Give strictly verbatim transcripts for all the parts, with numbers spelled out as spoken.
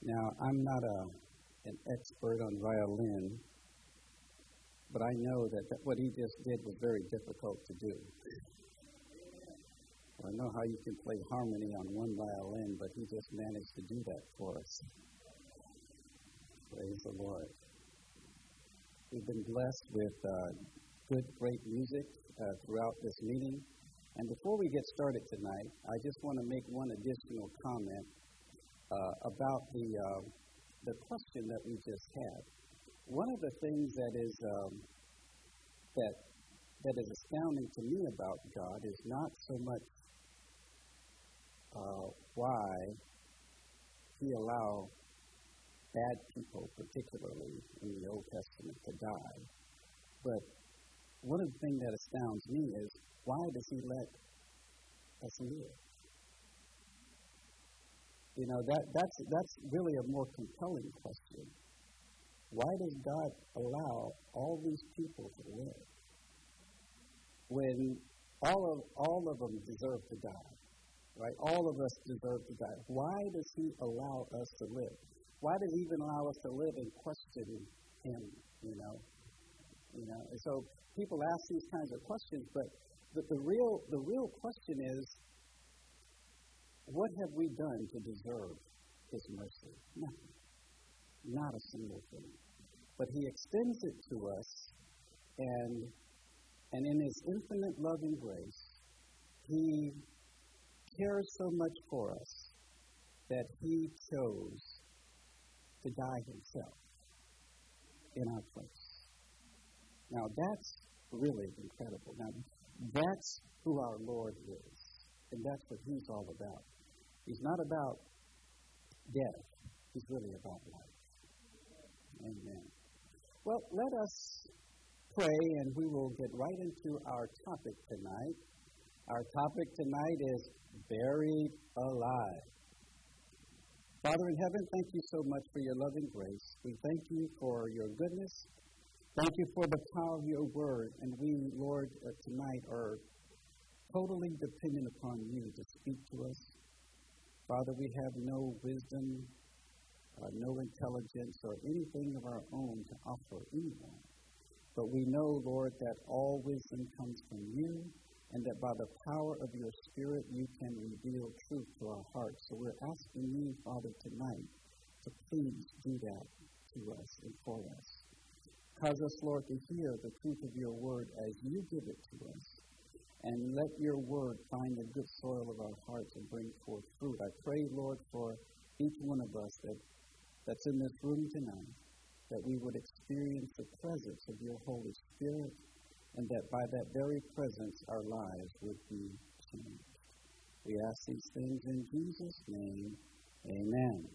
Now, I'm not a, an expert on violin, but I know that, that what he just did was very difficult to do. I know how you can play harmony on one violin, but he just managed to do that for us. Praise the Lord. We've been blessed with uh, good, great music uh, throughout this meeting. And before we get started tonight, I just want to make one additional comment uh, about the uh, the question that we just had. One of the things that is um, that that is astounding to me about God is not so much uh, why He allowed bad people, particularly in the Old Testament, to die, but one of the things that astounds me is, why does He let us live? You know, that that's that's really a more compelling question. Why does God allow all these people to live when all of all of them deserve to die? Right? All of us deserve to die. Why does He allow us to live? Why does He even allow us to live and question Him? You know, you know. And so people ask these kinds of questions, but the, the real the real question is, what have we done to deserve His mercy? Nothing. Not a single thing. But He extends it to us, and and in His infinite love and grace, He cares so much for us that He chose to die Himself in our place. Now that's really incredible. Now that's who our Lord is, and that's what He's all about. He's not about death. He's really about life. Amen. Well, let us pray, and we will get right into our topic tonight. Our topic tonight is Buried Alive. Father in heaven, thank you so much for your loving grace. We thank you for your goodness. Thank you for the power of your word. And we, Lord, uh, tonight are totally dependent upon you to speak to us. Father, we have no wisdom, uh, no intelligence, or anything of our own to offer anyone. But we know, Lord, that all wisdom comes from you, and that by the power of your Spirit, you can reveal truth to our hearts. So we're asking you, Father, tonight to please do that to us and for us. Cause us, Lord, to hear the truth of your word as you give it to us. And let your word find the good soil of our hearts and bring forth fruit. I pray, Lord, for each one of us that, that's in this room tonight, that we would experience the presence of your Holy Spirit, and that by that very presence our lives would be changed. We ask these things in Jesus' name. Amen.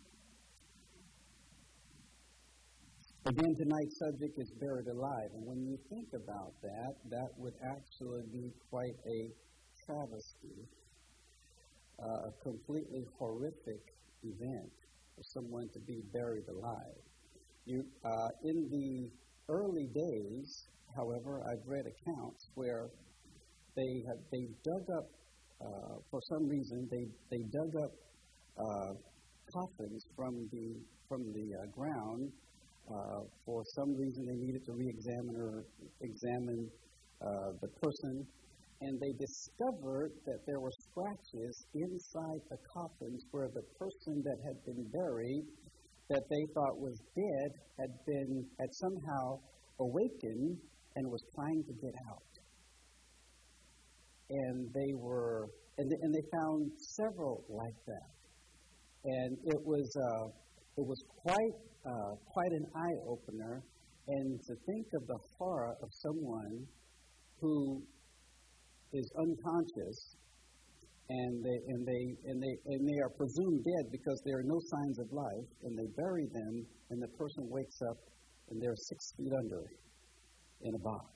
Again, tonight's subject is Buried Alive. And when you think about that, that would actually be quite a travesty, uh, a completely horrific event for someone to be buried alive. You, uh, in the early days, however, I've read accounts where they have they dug up, uh, for some reason, they, they dug up uh, coffins from the, from the uh, ground. Uh, for some reason, they needed to re-examine or examine uh, the person, and they discovered that there were scratches inside the coffins where the person that had been buried, that they thought was dead, had been had somehow awakened and was trying to get out. And they were, and they, and they found several like that, and it was uh, it was quite. Uh, quite an eye-opener, and to think of the horror of someone who is unconscious, and they and they and they and they are presumed dead because there are no signs of life, and they bury them, and the person wakes up and they're six feet under in a box.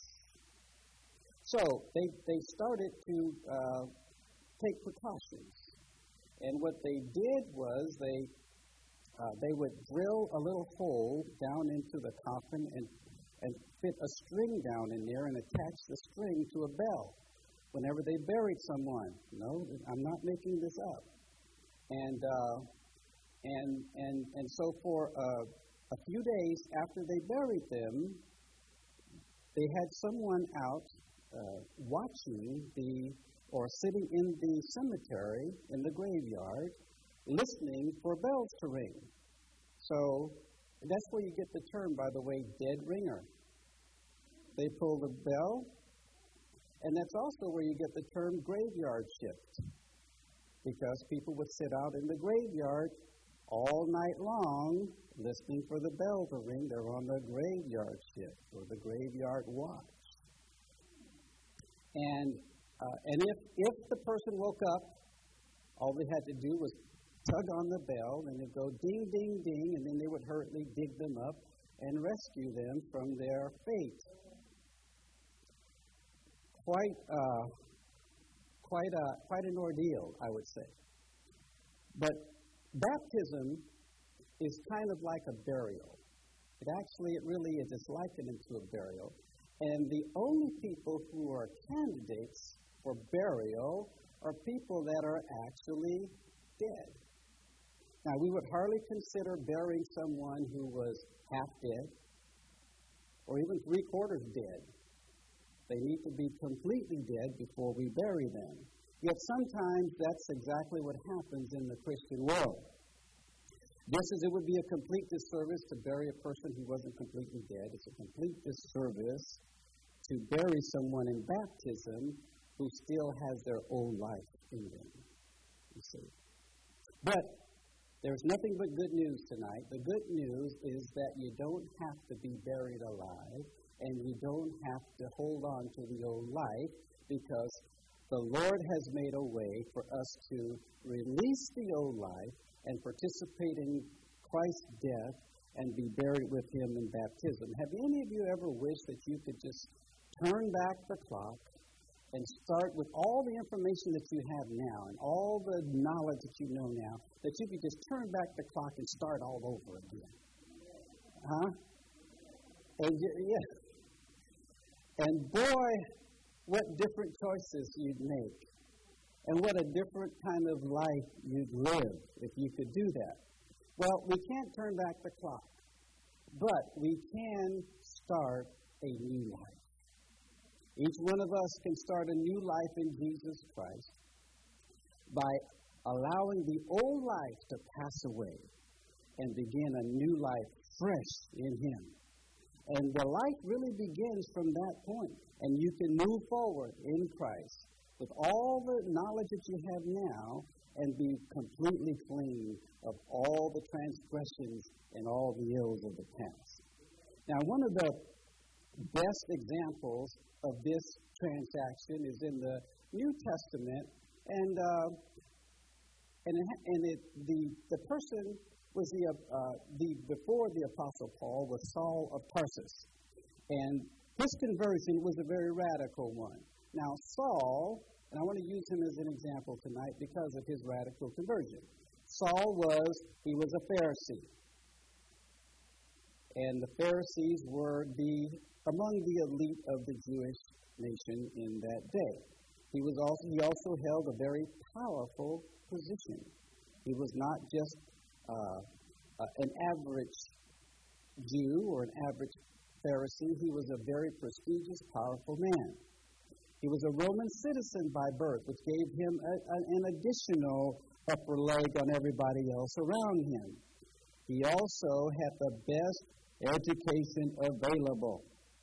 So they they started to uh, take precautions, and what they did was they. Uh, they would drill a little hole down into the coffin and, and fit a string down in there and attach the string to a bell whenever they buried someone. No, I'm not making this up. And uh, And, and, and so for uh, a few days after they buried them, they had someone out uh, watching the, or sitting in the cemetery, in the graveyard, listening for bells to ring. So that's where you get the term, by the way, dead ringer. They pull the bell, and that's also where you get the term graveyard shift, because people would sit out in the graveyard all night long listening for the bell to ring. They're on the graveyard shift or the graveyard watch. And uh, and if if the person woke up, all they had to do was tug on the bell, and it'd go ding, ding, ding, and then they would hurriedly dig them up and rescue them from their fate. Quite, uh, quite, a, quite an ordeal, I would say. But baptism is kind of like a burial. It actually, it really is. It's likened into a burial. And the only people who are candidates for burial are people that are actually dead. Now, we would hardly consider burying someone who was half dead or even three-quarters dead. They need to be completely dead before we bury them. Yet sometimes that's exactly what happens in the Christian world. Just as it would be a complete disservice to bury a person who wasn't completely dead, it's a complete disservice to bury someone in baptism who still has their old life in them, you see. But there's nothing but good news tonight. The good news is that you don't have to be buried alive, and you don't have to hold on to the old life, because the Lord has made a way for us to release the old life and participate in Christ's death and be buried with Him in baptism. Have any of you ever wished that you could just turn back the clock and start with all the information that you have now and all the knowledge that you know now, that you could just turn back the clock and start all over again? Huh? And yeah. And boy, what different choices you'd make. And what a different kind of life you'd live if you could do that. Well, we can't turn back the clock, but we can start a new life. Each one of us can start a new life in Jesus Christ by allowing the old life to pass away and begin a new life fresh in Him. And the life really begins from that point. And you can move forward in Christ with all the knowledge that you have now and be completely clean of all the transgressions and all the ills of the past. Now, one of the best examples of this transaction is in the New Testament, and uh, and, it, and it, the the person was the uh, the before the Apostle Paul was Saul of Tarsus, and his conversion was a very radical one. Now Saul, and I want to use him as an example tonight because of his radical conversion. Saul was he was a Pharisee, and the Pharisees were the among the elite of the Jewish nation in that day. He was also he also held a very powerful position. He was not just uh, uh, an average Jew or an average Pharisee. He was a very prestigious, powerful man. He was a Roman citizen by birth, which gave him a, a, an additional upper leg on everybody else around him. He also had the best education available.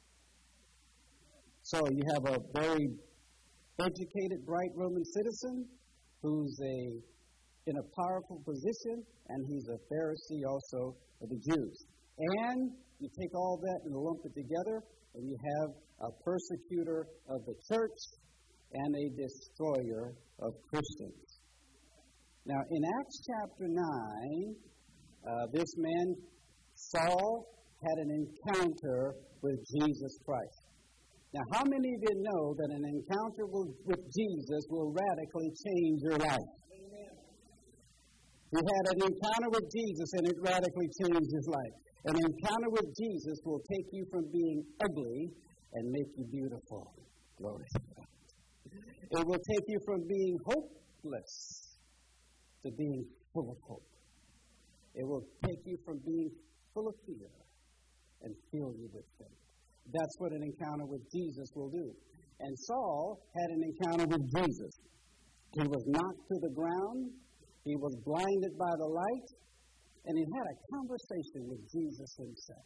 So you have a very educated, bright Roman citizen who's a in a powerful position, and he's a Pharisee also of the Jews. And you take all that and lump it together, and you have a persecutor of the church and a destroyer of Christians. Now, in Acts chapter nine, uh, this man, Saul, had an encounter with Jesus Christ. Now, how many of you know that an encounter with, with Jesus will radically change your life? Amen. He had an encounter with Jesus, and it radically changed his life. An encounter with Jesus will take you from being ugly and make you beautiful. Glory to God. It will take you from being hopeless to being full of hope. It will take you from being full of fear and fill you with faith. That's what an encounter with Jesus will do. And Saul had an encounter with Jesus. He was knocked to the ground. He was blinded by the light. And he had a conversation with Jesus himself.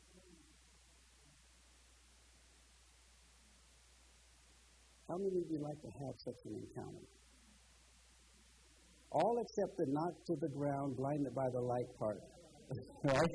How many of you like to have such an encounter? All except the knocked to the ground, blinded by the light part. Right?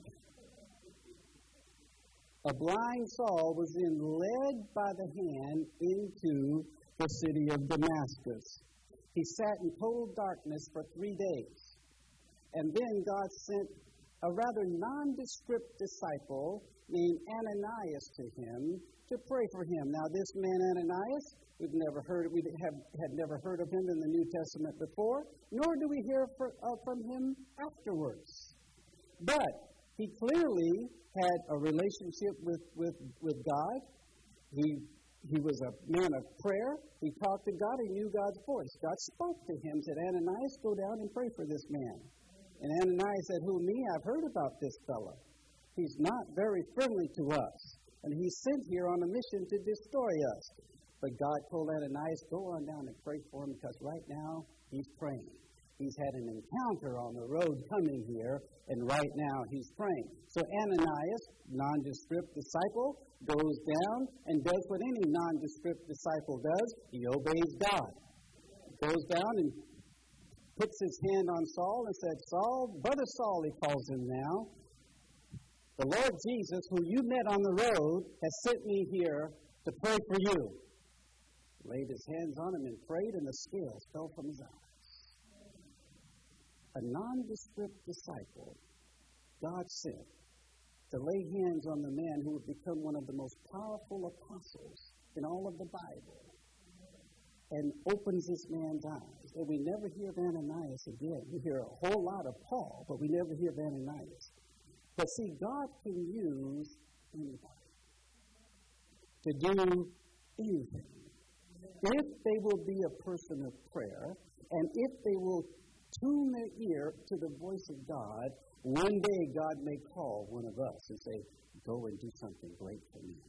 A blind Saul was then led by the hand into the city of Damascus. He sat in total darkness for three days. And then God sent a rather nondescript disciple named Ananias to him to pray for him. Now, this man Ananias, we've never heard, we have had never heard of him in the New Testament before, nor do we hear for, uh, from him afterwards. But he clearly had a relationship with, with, with God. He he was a man of prayer. He talked to God. He knew God's voice. God spoke to him, said, Ananias, go down and pray for this man. And Ananias said, who, me? I've heard about this fellow. He's not very friendly to us. And he's sent here on a mission to destroy us. But God told Ananias, go on down and pray for him because right now he's praying. He's had an encounter on the road coming here, and right now he's praying. So Ananias, nondescript disciple, goes down and does what any nondescript disciple does. He obeys God. Goes down and puts his hand on Saul and said, Saul, Brother Saul, he calls him now, the Lord Jesus, who you met on the road, has sent me here to pray for you. Laid his hands on him and prayed, and the scales fell from his eyes. A nondescript disciple God sent to lay hands on the man who would become one of the most powerful apostles in all of the Bible and opens this man's eyes. And we never hear of Ananias again. We hear a whole lot of Paul, but we never hear of Ananias. But see, God can use anybody to do anything. If they will be a person of prayer, and if they will tune their ear to the voice of God, one day God may call one of us and say, go and do something great for me.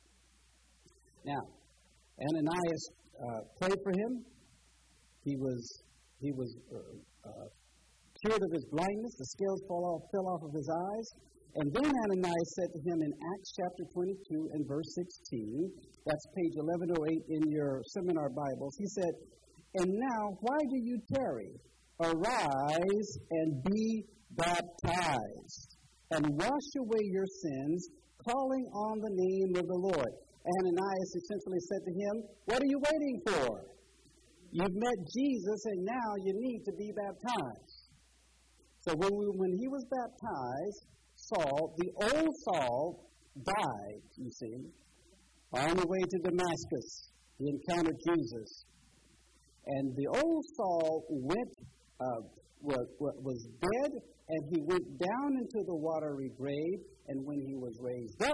Now, Ananias uh, prayed for him. He was he was uh, uh, cured of his blindness. The scales fell off, fell off of his eyes. And then Ananias said to him in Acts chapter twenty-two and verse sixteen, that's page eleven oh eight in your seminar Bibles, he said, and now why do you tarry? Arise and be baptized, and wash away your sins, calling on the name of the Lord. Ananias essentially said to him, what are you waiting for? You've met Jesus, and now you need to be baptized. So when, we, when he was baptized, Saul, the old Saul, died, you see. On the way to Damascus, he encountered Jesus. And the old Saul went Uh, was, was dead, and he went down into the watery grave, and when he was raised up,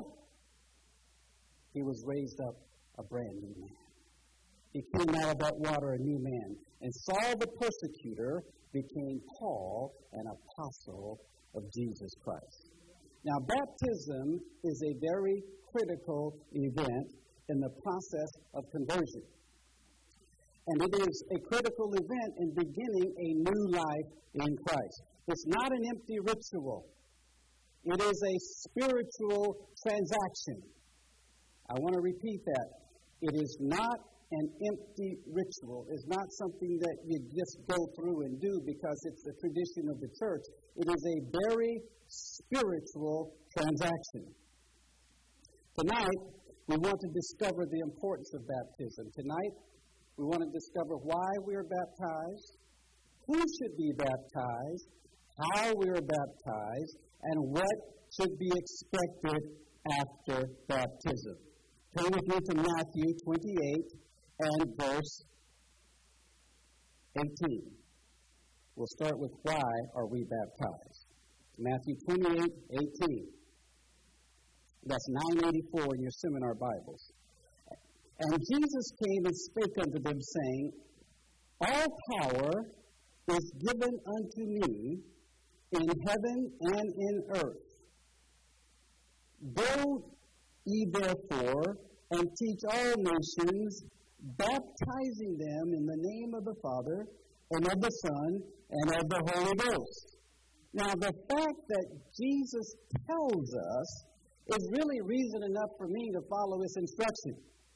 he was raised up a brand new man. He came out of that water a new man. And Saul the persecutor became Paul, an apostle of Jesus Christ. Now, baptism is a very critical event in the process of conversion. And it is a critical event in beginning a new life in Christ. It's not an empty ritual. It is a spiritual transaction. I want to repeat that. It is not an empty ritual. It's not something that you just go through and do because it's a tradition of the church. It is a very spiritual transaction. Tonight, we want to discover the importance of baptism. Tonight, we want to discover why we are baptized, who should be baptized, how we are baptized, and what should be expected after baptism. Turn with me to Matthew twenty-eight and verse eighteen. We'll start with why are we baptized. Matthew twenty-eight, eighteen. That's nine eighty-four in your seminar Bibles. And Jesus came and spake unto them, saying, all power is given unto me in heaven and in earth. Go ye therefore and teach all nations, baptizing them in the name of the Father, and of the Son, and of the Holy Ghost. Now, the fact that Jesus tells us is really reason enough for me to follow his instruction.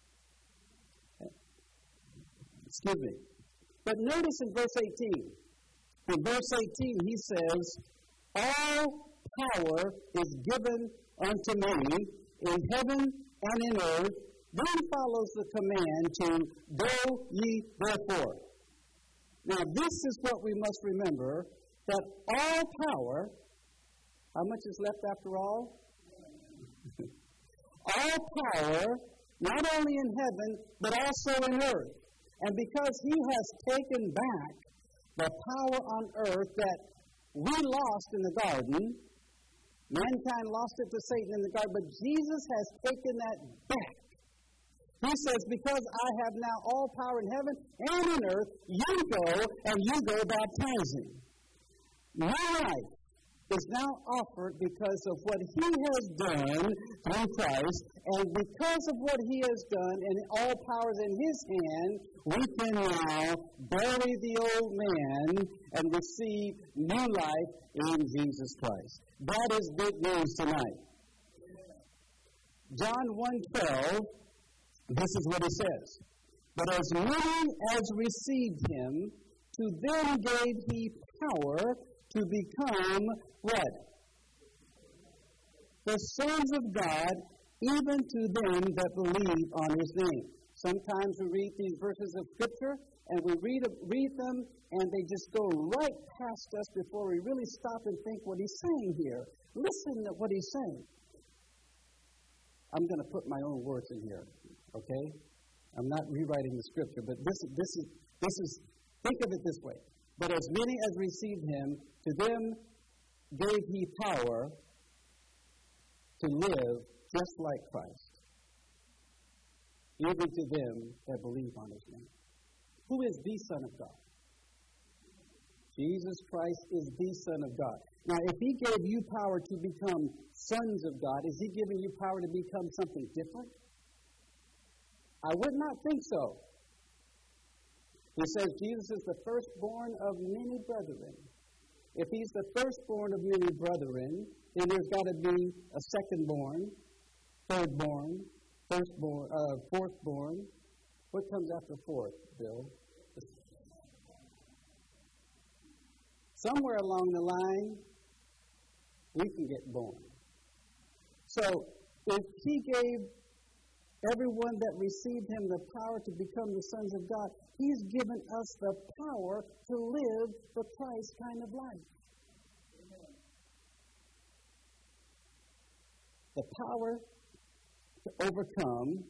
Excuse me. But notice in verse eighteen. In verse eighteen, he says, all power is given unto me in heaven and in earth. Then follows the command to go ye therefore. Now, this is what we must remember, that all power, how much is left after all? All power, not only in heaven, but also in earth. And because he has taken back the power on earth that we lost in the garden, mankind lost it to Satan in the garden, but Jesus has taken that back. He says, because I have now all power in heaven and in earth, you go and you go baptizing. My life is now offered because of what he has done through Christ, and because of what he has done, and all power is in his hand, we can now bury the old man and receive new life in Jesus Christ. That is good news tonight. John one twelve, this is what he says. But as many as received him, to them gave he power to become what? The sons of God, even to them that believe on his name. Sometimes we read these verses of Scripture, and we read, read them, and they just go right past us before we really stop and think what he's saying here. Listen to what he's saying. I'm going to put my own words in here, okay? I'm not rewriting the Scripture, but this, this is, this is, think of it this way. But as many as received him, to them gave he power to live just like Christ, even to them that believe on his name. Who is the Son of God? Jesus Christ is the Son of God. Now, if he gave you power to become sons of God, is he giving you power to become something different? I would not think so. He says Jesus is the firstborn of many brethren. If he's the firstborn of many brethren, then there's got to be a secondborn, thirdborn, firstborn, uh, fourthborn. What comes after fourth, Bill? Somewhere along the line, we can get born. So, if he gave everyone that received him the power to become the sons of God, he's given us the power to live the Christ kind of life. Amen. The power to overcome,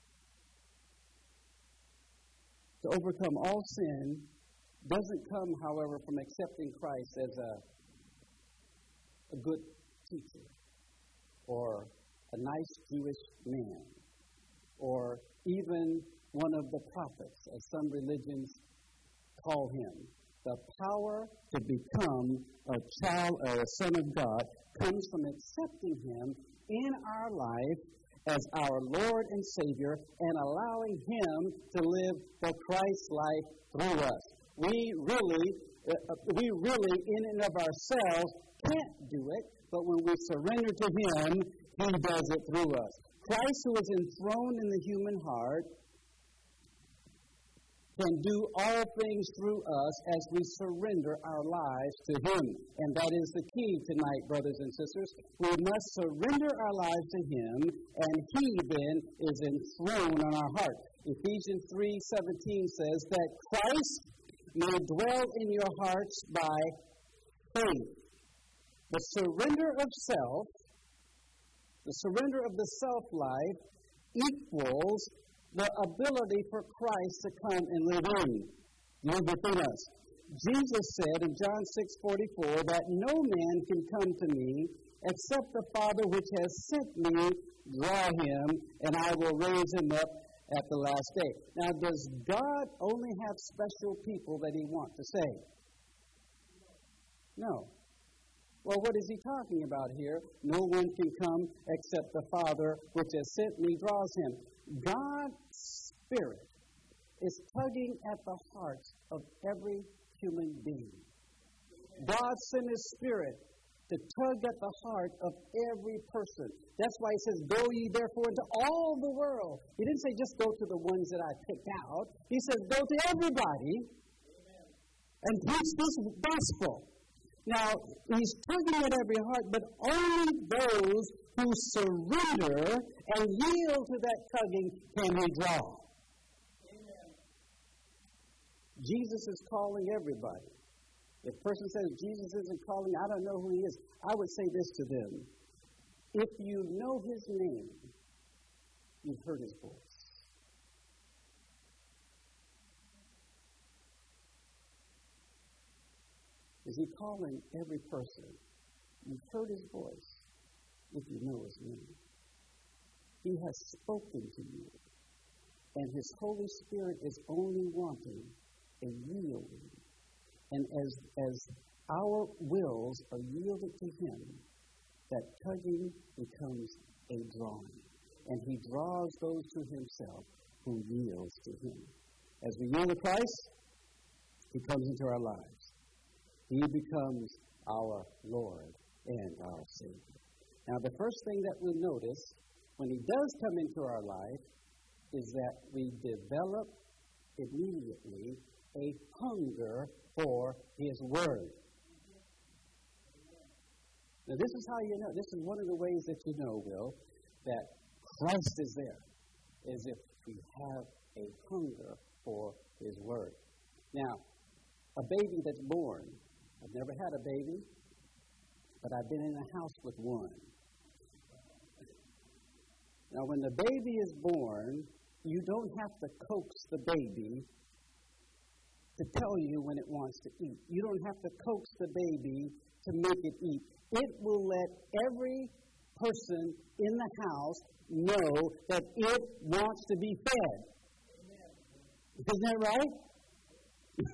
to overcome all sin doesn't come, however, from accepting Christ as a, a good teacher or a nice Jewish man, or even one of the prophets, as some religions call him. The power to become a child or a son of God comes from accepting him in our life as our Lord and Savior and allowing him to live the Christ life through us. We really, uh, we really, in and of ourselves, can't do it, but when we surrender to him, he does it through us. Christ, who is enthroned in the human heart, can do all things through us as we surrender our lives to him. And that is the key tonight, brothers and sisters. We must surrender our lives to him, and he then is enthroned on our heart. Ephesians three seventeen says that Christ may dwell in your hearts by faith. The surrender of self, the surrender of the self-life equals the ability for Christ to come and live in, live within us. Jesus said in John six forty-four that no man can come to me except the Father which has sent me draw him, and I will raise him up at the last day. Now, does God only have special people that he wants to save? No. Well, what is he talking about here? No one can come except the Father, which has sent me, draws him. God's Spirit is tugging at the heart of every human being. God sent His Spirit to tug at the heart of every person. That's why He says, go ye therefore into all the world. He didn't say just go to the ones that I picked out. He says go to everybody and preach this gospel. Now, He's tugging at every heart, but only those who surrender and yield to that tugging can He draw. Amen. Jesus is calling everybody. If a person says Jesus isn't calling, I don't know who He is, I would say this to them. If you know His name, you've heard His voice. Is He calling every person? You've heard His voice if you know His name. He has spoken to you. And His Holy Spirit is only wanting a yielding. And as, as our wills are yielded to Him, that tugging becomes a drawing. And He draws those to Himself who yields to Him. As we yield to Christ, He comes into our lives. He becomes our Lord and our Savior. Now, the first thing that we notice when He does come into our life is that we develop immediately a hunger for His Word. Now, this is how you know. This is one of the ways that you know, Will, that Christ is there, is if we have a hunger for His Word. Now, a baby that's born, I've never had a baby, but I've been in a house with one. Now, when the baby is born, you don't have to coax the baby to tell you when it wants to eat. You don't have to coax the baby to make it eat. It will let every person in the house know that it wants to be fed. Isn't that right?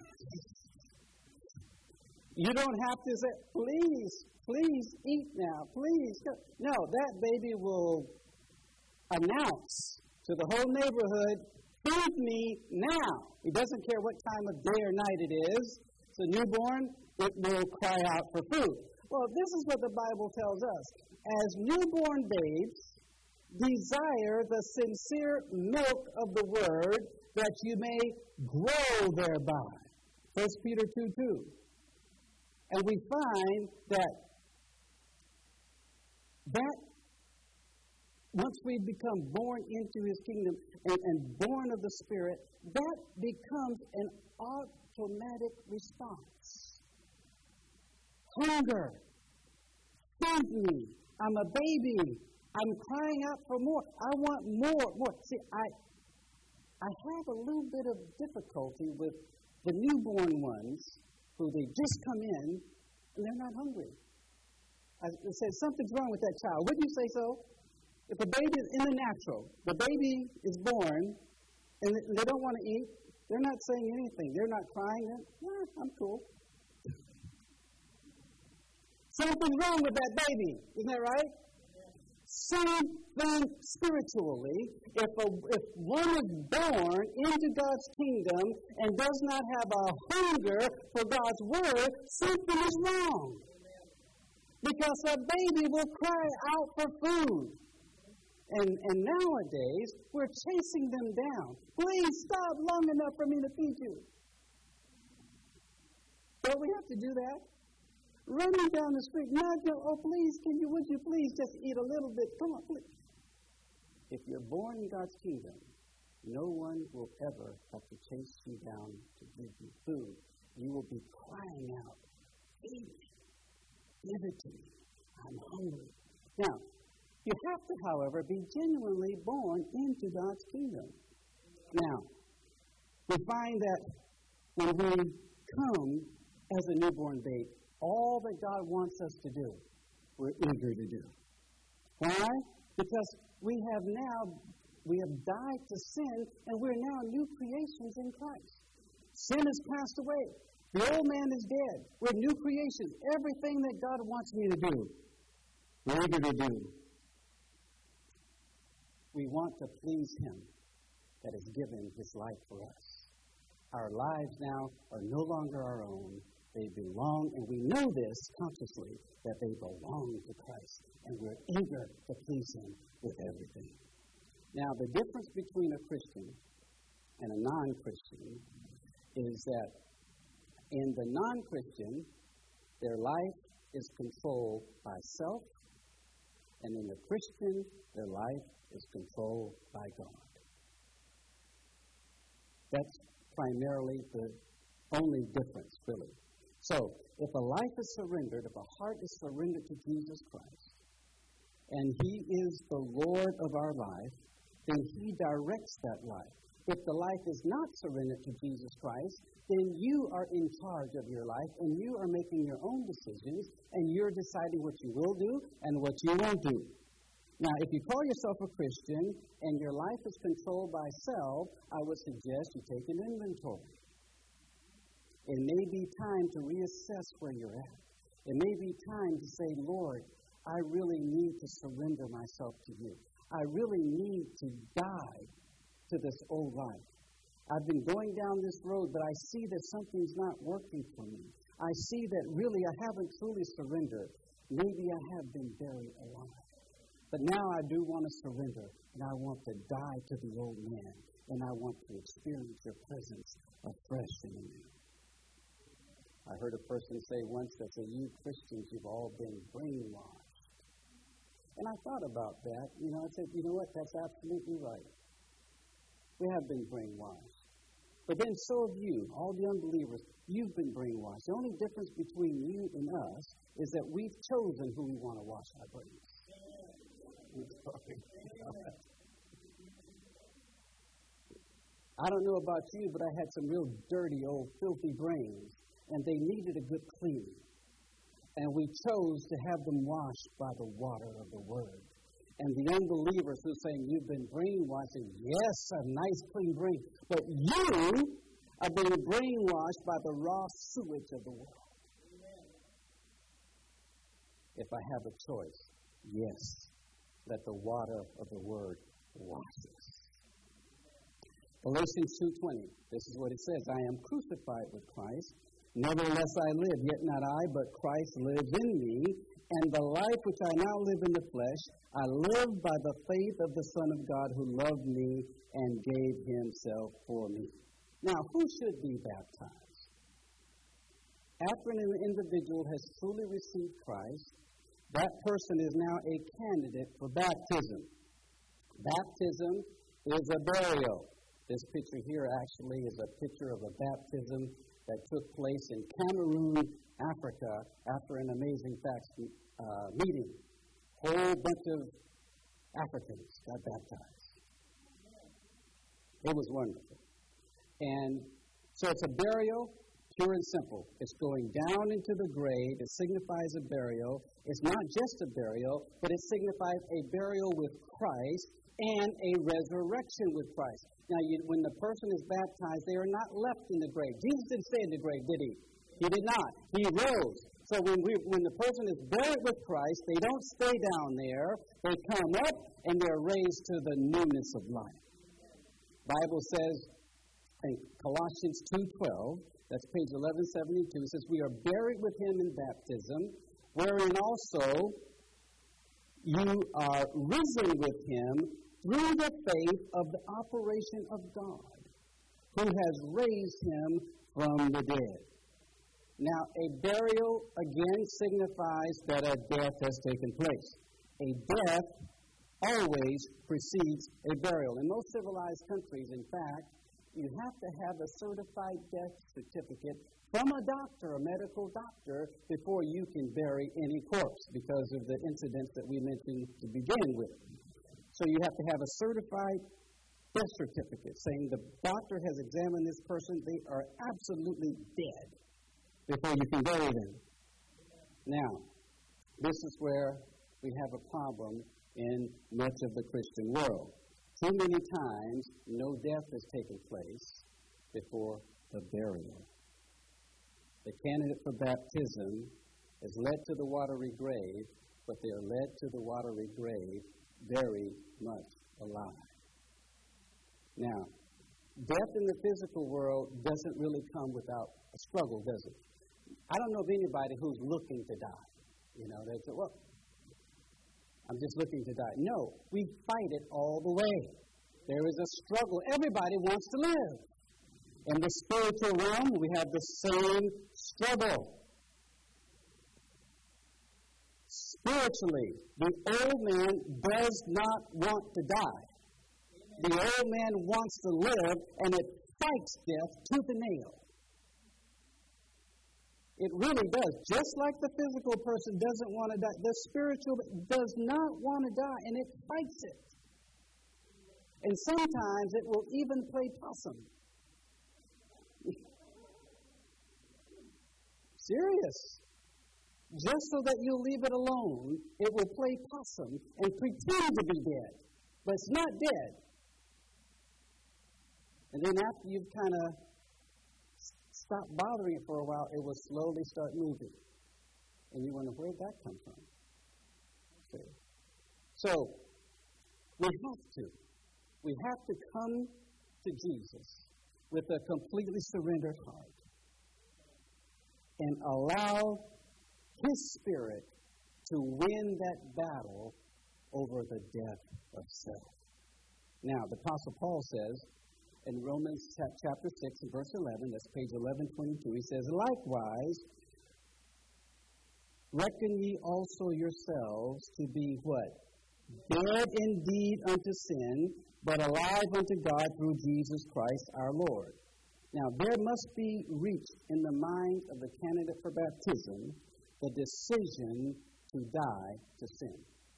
You don't have to say, please, please eat now, please. No, that baby will announce to the whole neighborhood, feed me now. It doesn't care what time of day or night it is. It's a newborn, it will cry out for food. Well, this is what the Bible tells us. As newborn babes, desire the sincere milk of the Word that you may grow thereby. First Peter two two. And we find that that once we become born into His kingdom and, and born of the Spirit, that becomes an automatic response. Hunger. Feed me. I'm a baby. I'm crying out for more. I want more. More. See, I, I have a little bit of difficulty with the newborn ones who they just come in and they're not hungry. I said, something's wrong with that child. Wouldn't you say so? If a baby is in the natural, the baby is born, and they don't want to eat, they're not saying anything. They're not crying. They're, yeah, I'm cool. Something's wrong with that baby. Isn't that right? Something spiritually, if, a, if one is born into God's kingdom and does not have a hunger for God's Word, something is wrong. Because a baby will cry out for food. And, and nowadays, we're chasing them down. Please stop long enough for me to feed you. Don't we have to do that? Running down the street, not go, oh, please, can you, would you please just eat a little bit? Come on, please. If you're born in God's kingdom, no one will ever have to chase you down to give you food. You will be crying out, feed me, give it to me, I'm hungry. Now, you have to, however, be genuinely born into God's kingdom. Now, we find that when we come as a newborn babe, all that God wants us to do, we're eager to do. Why? Because we have now, we have died to sin, and we're now new creations in Christ. Sin has passed away. The old man is dead. We're new creation. Everything that God wants me to do, we're eager to do. We want to please Him that has given His life for us. Our lives now are no longer our own. They belong, and we know this consciously, that they belong to Christ. And we're eager to please Him with everything. Now, the difference between a Christian and a non-Christian is that in the non-Christian, their life is controlled by self, and in the Christian, their life is controlled by God. That's primarily the only difference, really. So, if a life is surrendered, if a heart is surrendered to Jesus Christ, and He is the Lord of our life, then He directs that life. If the life is not surrendered to Jesus Christ, then you are in charge of your life, and you are making your own decisions, and you're deciding what you will do and what you won't do. Now, if you call yourself a Christian and your life is controlled by self, I would suggest you take an inventory. It may be time to reassess where you're at. It may be time to say, Lord, I really need to surrender myself to you. I really need to die to this old life. I've been going down this road, but I see that something's not working for me. I see that really I haven't truly surrendered. Maybe I have been buried alive. But now I do want to surrender, and I want to die to the old man, and I want to experience your presence afresh in me. I heard a person say once that said, you Christians, you've all been brainwashed. And I thought about that. You know, I said, you know what, that's absolutely right. We have been brainwashed. But then so have you, all the unbelievers. You've been brainwashed. The only difference between you and us is that we've chosen who we want to wash our brains. I don't know about you, but I had some real dirty, old, filthy brains, and they needed a good cleaning. And we chose to have them washed by the water of the Word. And the unbelievers who are saying, you've been brainwashed, say, yes, a nice clean brain. But you are being brainwashed by the raw sewage of the world. If I have a choice, yes, let the water of the Word wash us. Galatians two twenty, this is what it says, I am crucified with Christ. Nevertheless I live, yet not I, but Christ lives in me. And the life which I now live in the flesh, I live by the faith of the Son of God who loved me and gave Himself for me. Now, who should be baptized? After an individual has truly received Christ, that person is now a candidate for baptism. Baptism is a burial. This picture here actually is a picture of a baptism that took place in Cameroon, Africa, after an amazing facts uh, meeting. A whole bunch of Africans got baptized. It was wonderful. And so it's a burial, pure and simple. It's going down into the grave. It signifies a burial. It's not just a burial, but it signifies a burial with Christ and a resurrection with Christ. Now, you, when the person is baptized, they are not left in the grave. Jesus didn't stay in the grave, did He? He did not. He rose. So when we, when the person is buried with Christ, they don't stay down there. They come up and they're raised to the newness of life. The Bible says in Colossians two twelve, that's page eleven seventy-two, it says, we are buried with Him in baptism, wherein also you are risen with Him through the faith of the operation of God, who has raised Him from the dead. Now, a burial, again, signifies that a death has taken place. A death always precedes a burial. In most civilized countries, in fact, you have to have a certified death certificate from a doctor, a medical doctor, before you can bury any corpse because of the incidents that we mentioned to begin with. So you have to have a certified death certificate saying the doctor has examined this person, they are absolutely dead before you can bury them. Now, this is where we have a problem in much of the Christian world. Too many times, no death has taken place before the burial. The candidate for baptism is led to the watery grave, but they are led to the watery grave very much alive. Now, death in the physical world doesn't really come without a struggle, does it? I don't know of anybody who's looking to die. You know, they say, well, I'm just looking to die. No, we fight it all the way. There is a struggle. Everybody wants to live. In the spiritual realm, we have the same struggle. Spiritually, the old man does not want to die. The old man wants to live, and it fights death tooth and nail. It really does. Just like the physical person doesn't want to die, the spiritual does not want to die, and it fights it. And sometimes it will even play possum. Serious. Just so that you'll leave it alone, it will play possum and pretend to be dead. But it's not dead. And then after you've kind of stopped bothering it for a while, it will slowly start moving. And you wonder, where'd that come from? Okay. So, we have to. We have to come to Jesus with a completely surrendered heart and allow His Spirit to win that battle over the death of self. Now, the Apostle Paul says in Romans chapter six and verse eleven, that's page eleven twenty-two, he says, likewise, reckon ye also yourselves to be what? Dead indeed unto sin, but alive unto God through Jesus Christ our Lord. Now, there must be reached in the mind of the candidate for baptism the decision to die to sin.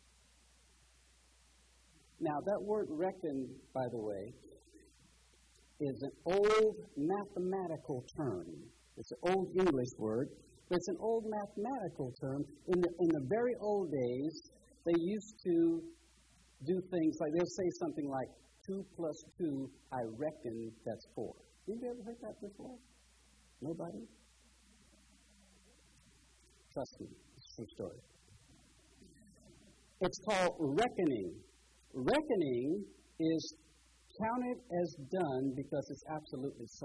Now, that word reckon, by the way, is an old mathematical term. It's an old English word, but it's an old mathematical term. In the, in the very old days, they used to do things like, they'll say something like, two plus two, I reckon that's four. Have you ever heard that before? Nobody? Trust me, it's a true story. It's called reckoning. Reckoning is counted as done because it's absolutely so.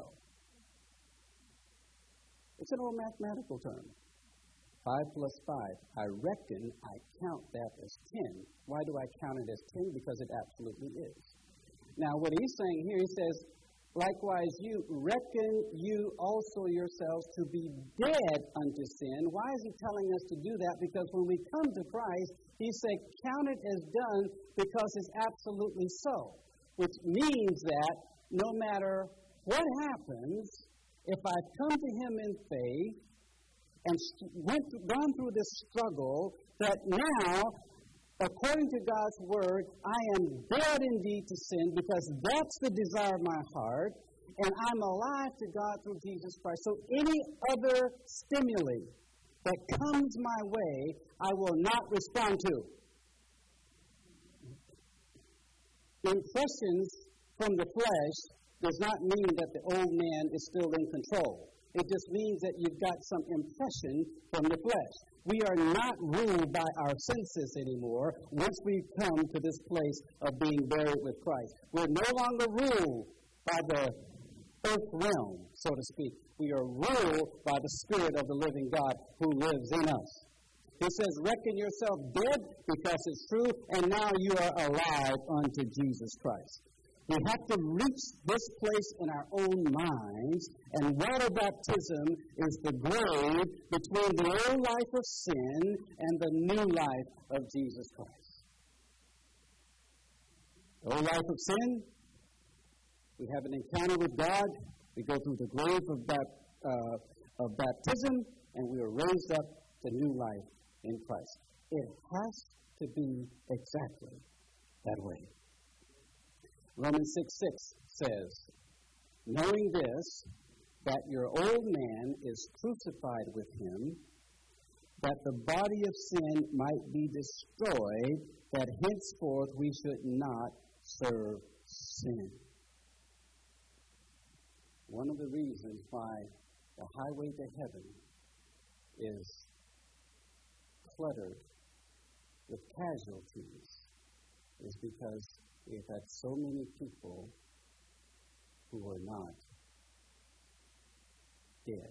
It's an old mathematical term. Five plus five. I reckon I count that as ten. Why do I count it as ten? Because it absolutely is. Now, what he's saying here, he says, likewise, you reckon you also yourselves to be dead unto sin. Why is he telling us to do that? Because when we come to Christ, he said, count it as done because it's absolutely so. Which means that no matter what happens, if I've come to him in faith and went through, gone through this struggle, that now, according to God's word, I am dead indeed to sin because that's the desire of my heart, and I'm alive to God through Jesus Christ. So any other stimuli that comes my way, I will not respond to. Impressions from the flesh does not mean that the old man is still in control. It just means that you've got some impression from the flesh. We are not ruled by our senses anymore once we come to this place of being buried with Christ. We're no longer ruled by the earth realm, so to speak. We are ruled by the Spirit of the living God who lives in us. He says, reckon yourself dead because it's true, and now you are alive unto Jesus Christ. We have to reach this place in our own minds, and water baptism is the grave between the old life of sin and the new life of Jesus Christ. The old life of sin, we have an encounter with God, we go through the grave of, bap- uh, of baptism, and we are raised up to new life in Christ. It has to be exactly that way. Romans six six says, knowing this, that your old man is crucified with him, that the body of sin might be destroyed, that henceforth we should not serve sin. One of the reasons why the highway to heaven is cluttered with casualties is because we've had so many people who are not dead.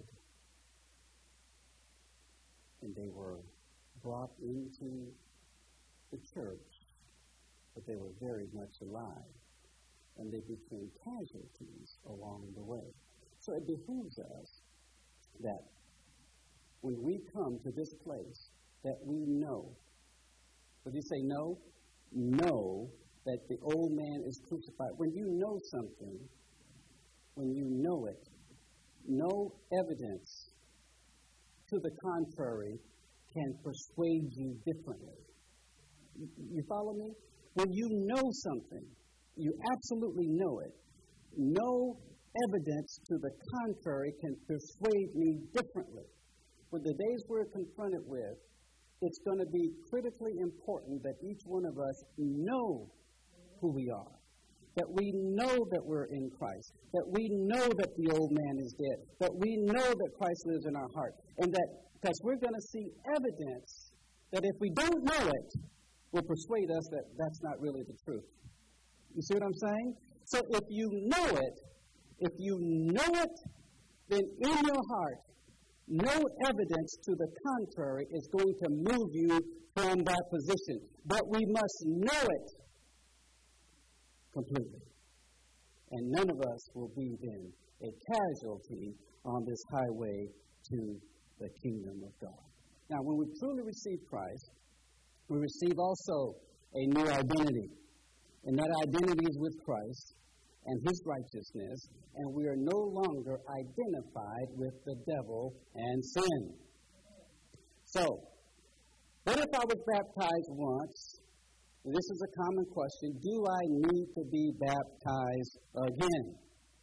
And they were brought into the church, but they were very much alive. And they became casualties along the way. So it behooves us that when we come to this place, that we know. Would you say no? Know that the old man is crucified. When you know something, when you know it, no evidence to the contrary can persuade you differently. You follow me? When you know something, you absolutely know it. No evidence to the contrary can persuade me differently. With the days we're confronted with, it's going to be critically important that each one of us know who we are, that we know that we're in Christ, that we know that the old man is dead, that we know that Christ lives in our heart, and that because we're going to see evidence that if we don't know it, will persuade us that that's not really the truth. You see what I'm saying? So if you know it, if you know it, then in your heart, no evidence to the contrary is going to move you from that position. But we must know it completely. And none of us will be then a casualty on this highway to the kingdom of God. Now, when we truly receive Christ, we receive also a new identity. And that identity is with Christ and His righteousness, and we are no longer identified with the devil and sin. So, what if I was baptized once? This is a common question. Do I need to be baptized again?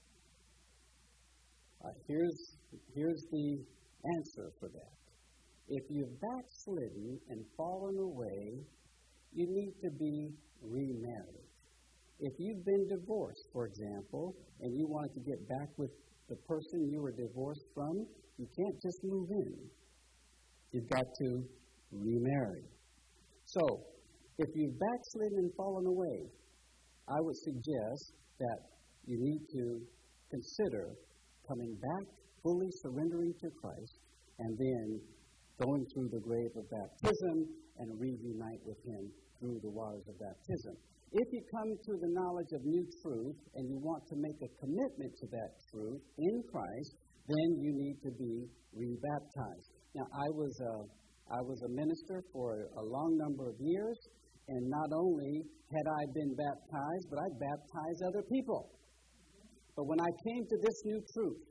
Uh, here's, here's the answer for that. If you've backslidden and fallen away, you need to be remarried. If you've been divorced, for example, and you wanted to get back with the person you were divorced from, you can't just move in. You've got to remarry. So, if you've backslidden and fallen away, I would suggest that you need to consider coming back, fully surrendering to Christ, and then going through the grave of baptism and reunite with Him through the waters of baptism. If you come to the knowledge of new truth and you want to make a commitment to that truth in Christ, then you need to be rebaptized. Now, I was a, I was a minister for a long number of years, and not only had I been baptized, but I baptized other people. But when I came to this new truth,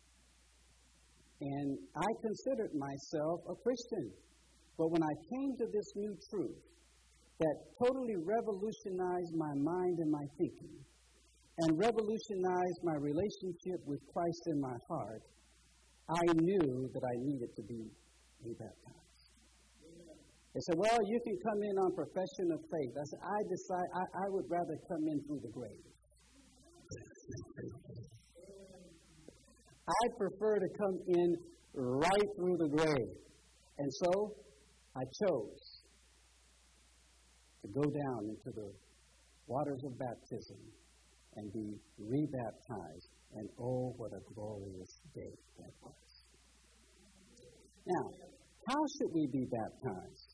and I considered myself a Christian, but when I came to this new truth, that totally revolutionized my mind and my thinking and revolutionized my relationship with Christ in my heart, I knew that I needed to be rebaptized. They said, well, you can come in on profession of faith. I said, I decide I, I would rather come in through the grave. I prefer to come in right through the grave. And so I chose to go down into the waters of baptism and be rebaptized. And oh, what a glorious day that was. Now, how should we be baptized?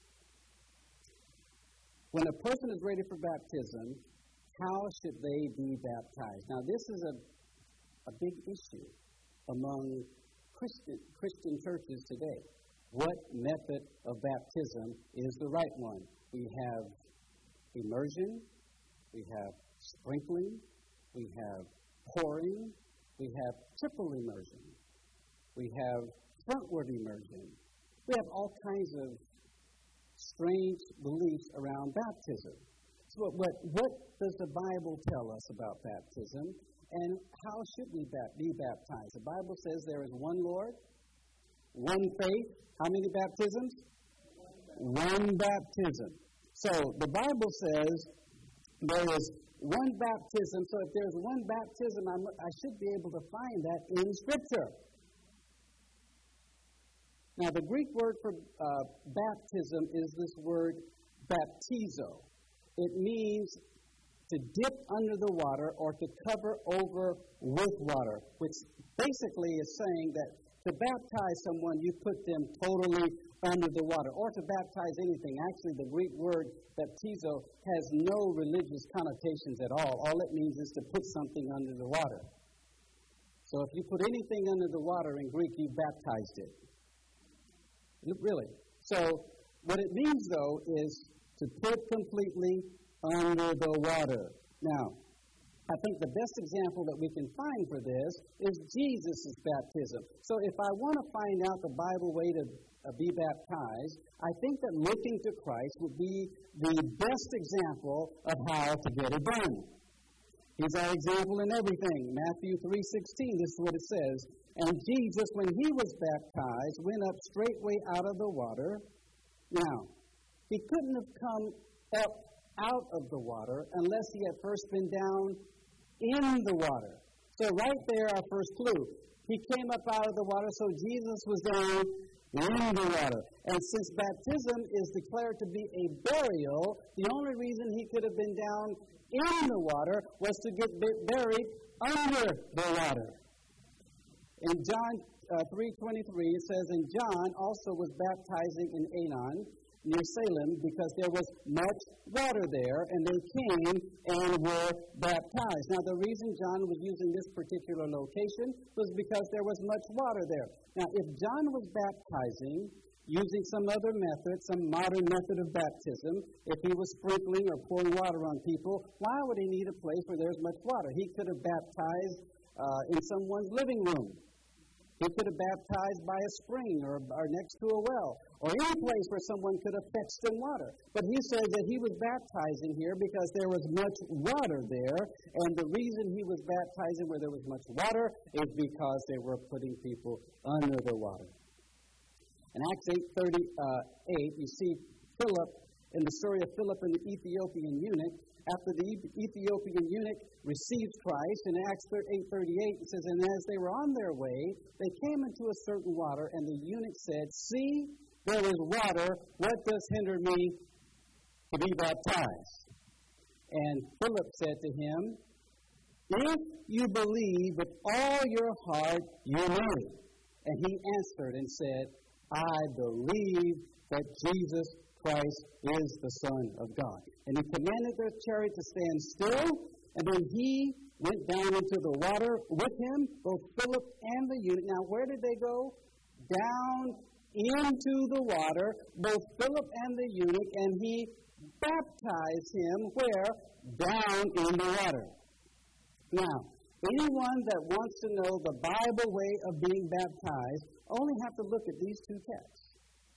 When a person is ready for baptism, how should they be baptized? Now, this is a, a big issue among Christian, Christian churches today. What method of baptism is the right one? We have immersion, we have sprinkling, we have pouring, we have triple immersion, we have frontward immersion. We have all kinds of strange beliefs around baptism. So what, what does the Bible tell us about baptism, and how should we be baptized? The Bible says there is one Lord, one faith. How many baptisms? One baptism. So the Bible says there is one baptism. So if there's one baptism, I'm, I should be able to find that in Scripture. Now, the Greek word for uh, baptism is this word baptizo. It means to dip under the water or to cover over with water, which basically is saying that to baptize someone, you put them totally under the water, or to baptize anything. Actually, the Greek word baptizo has no religious connotations at all. All it means is to put something under the water. So if you put anything under the water in Greek, you baptized it. Really. So what it means, though, is to put completely under the water. Now, I think the best example that we can find for this is Jesus' baptism. So if I want to find out the Bible way to uh, be baptized, I think that looking to Christ would be the best example of how to get it done. He's our example in everything. Matthew three sixteen, this is what it says. And Jesus, when he was baptized, went up straightway out of the water. Now, he couldn't have come up out of the water unless he had first been down in the water. So right there, our first clue. He came up out of the water, so Jesus was down in the water. And since baptism is declared to be a burial, the only reason he could have been down in the water was to get buried under the water. In John uh, three twenty-three, it says, and John also was baptizing in Aenon, near Salem, because there was much water there, and they came and were baptized. Now, the reason John was using this particular location was because there was much water there. Now, if John was baptizing using some other method, some modern method of baptism, if he was sprinkling or pouring water on people, why would he need a place where there's much water? He could have baptized uh, in someone's living room. He could have baptized by a spring or, or next to a well, or any place where someone could have fetched them water. But he says that he was baptizing here because there was much water there, and the reason he was baptizing where there was much water is because they were putting people under the water. In Acts eight thirty-eight, you see Philip, in the story of Philip and the Ethiopian eunuch. After the Ethiopian eunuch receives Christ, in Acts eight thirty-eight, it says, and as they were on their way, they came into a certain water, and the eunuch said, see, there is water. What does hinder me to be baptized? And Philip said to him, if you believe with all your heart, you may. And he answered and said, I believe that Jesus Christ is the Son of God. And he commanded their chariot to stand still, and then he went down into the water with him, both Philip and the eunuch. Now, where did they go? Down into the water, both Philip and the eunuch, and he baptized him where? Down in the water. Now, anyone that wants to know the Bible way of being baptized only have to look at these two texts.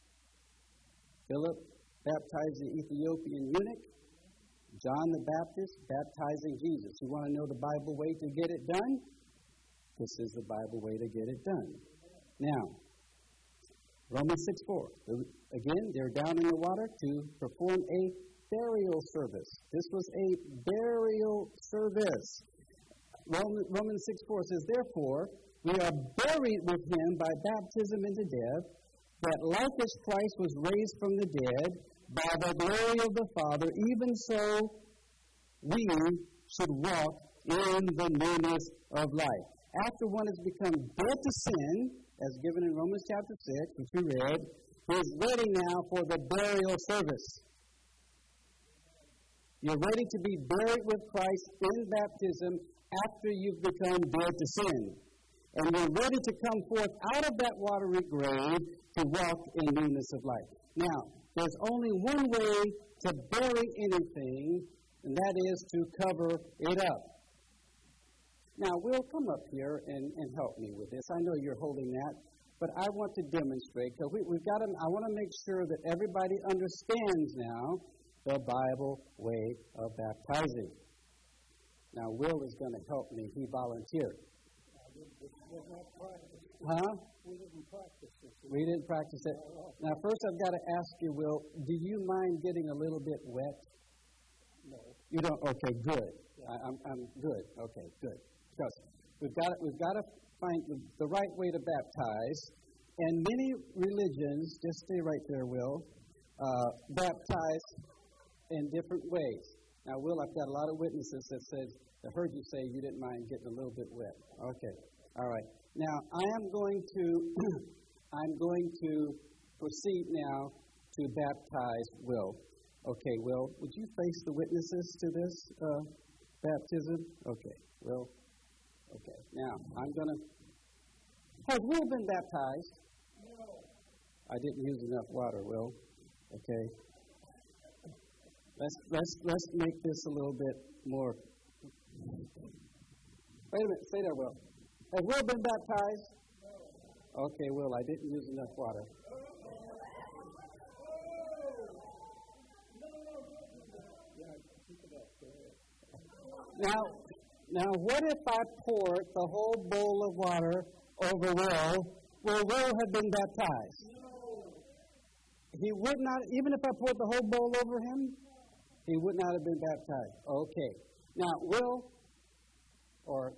Philip baptized the Ethiopian eunuch. John the Baptist baptizing Jesus. You want to know the Bible way to get it done? This is the Bible way to get it done. Now, Romans six four. Again, they're down in the water to perform a burial service. This was a burial service. Romans six four says, therefore, we are buried with him by baptism into death, that like as Christ was raised from the dead by the glory of the Father, even so we should walk in the newness of life. After one has become dead to sin, as given in Romans chapter six, which we read, he is ready now for the burial service. You're ready to be buried with Christ in baptism after you've become dead to sin. And you're ready to come forth out of that watery grave to walk in newness of life. Now, there's only one way to bury anything, and that is to cover it up. Now, Will, come up here and, and help me with this. I know you're holding that, but I want to demonstrate, because we, we've got to, I want to make sure that everybody understands now the Bible way of baptizing. Now, Will is going to help me. He volunteered. Huh? We didn't practice it. We didn't practice it. Now, first I've got to ask you, Will, do you mind getting a little bit wet? No. You don't? Okay, good. I, I'm, I'm good. Okay, good. Because we've got to, we've got to find the, the right way to baptize. And many religions, just stay right there, Will, uh, baptize in different ways. Now, Will, I've got a lot of witnesses that said, I heard you say you didn't mind getting a little bit wet. Okay, all right. Now, I am going to, I'm going to proceed now to baptize Will. Okay, Will, would you face the witnesses to this uh, baptism? Okay, Will. Okay, now I'm going to. Has Will been baptized? No. I didn't use enough water, Will. Okay. Let's let's let's make this a little bit more. Wait a minute, stay there, Will. Has Will been baptized? No. Okay, Will, I didn't use enough water. Now, now, what if I poured the whole bowl of water over Will? Will Will have been baptized? No. He would not, even if I poured the whole bowl over him, he would not have been baptized. Okay. Now, Will, or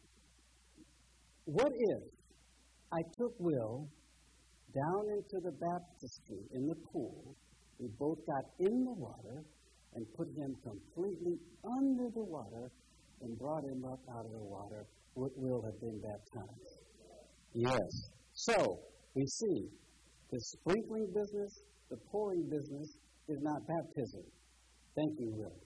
what if I took Will down into the baptistry in the pool, we both got in the water, and put him completely under the water and brought him up out of the water, would Will have been baptized? Yes. So, we see the sprinkling business, the pouring business, is not baptism. Thank you, Will.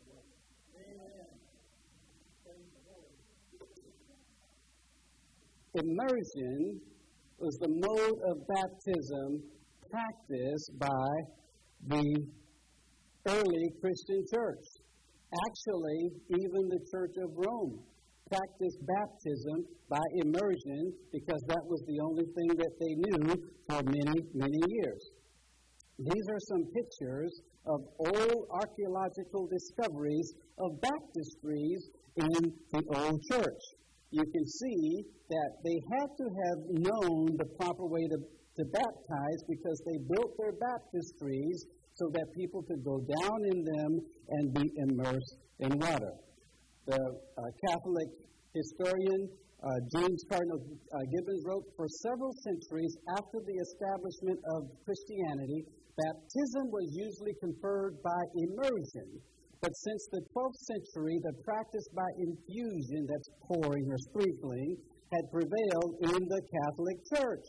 Immersion was the mode of baptism practiced by the early Christian church. Actually, even the Church of Rome practiced baptism by immersion because that was the only thing that they knew for many, many years. These are some pictures of old archaeological discoveries of baptistries in the old church. You can see that they had to have known the proper way to, to baptize because they built their baptistries so that people could go down in them and be immersed in water. The uh, Catholic historian uh, James Cardinal uh, Gibbons wrote, for several centuries after the establishment of Christianity, baptism was usually conferred by immersion. But since the twelfth century, the practice by infusion, that's pouring or sprinkling, had prevailed in the Catholic Church.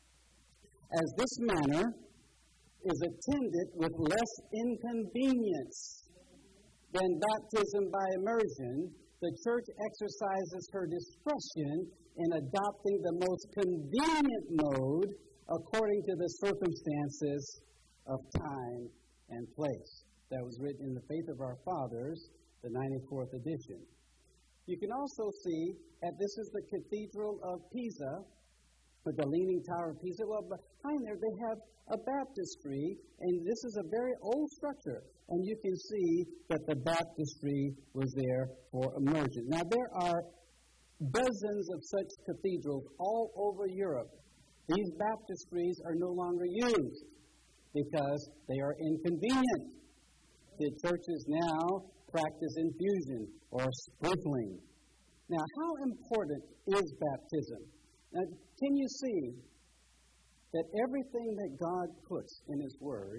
As this manner is attended with less inconvenience than baptism by immersion, the Church exercises her discretion in adopting the most convenient mode according to the circumstances of time and place. That was written in the Faith of Our Fathers, the ninety-fourth edition. You can also see that this is the Cathedral of Pisa, with the Leaning Tower of Pisa. Well, behind there they have a baptistry, and this is a very old structure. And you can see that the baptistry was there for immersion. Now, there are dozens of such cathedrals all over Europe. These baptistries are no longer used because they are inconvenient. The churches now practice infusion or sprinkling. Now, how important is baptism? Now, can you see that everything that God puts in His Word,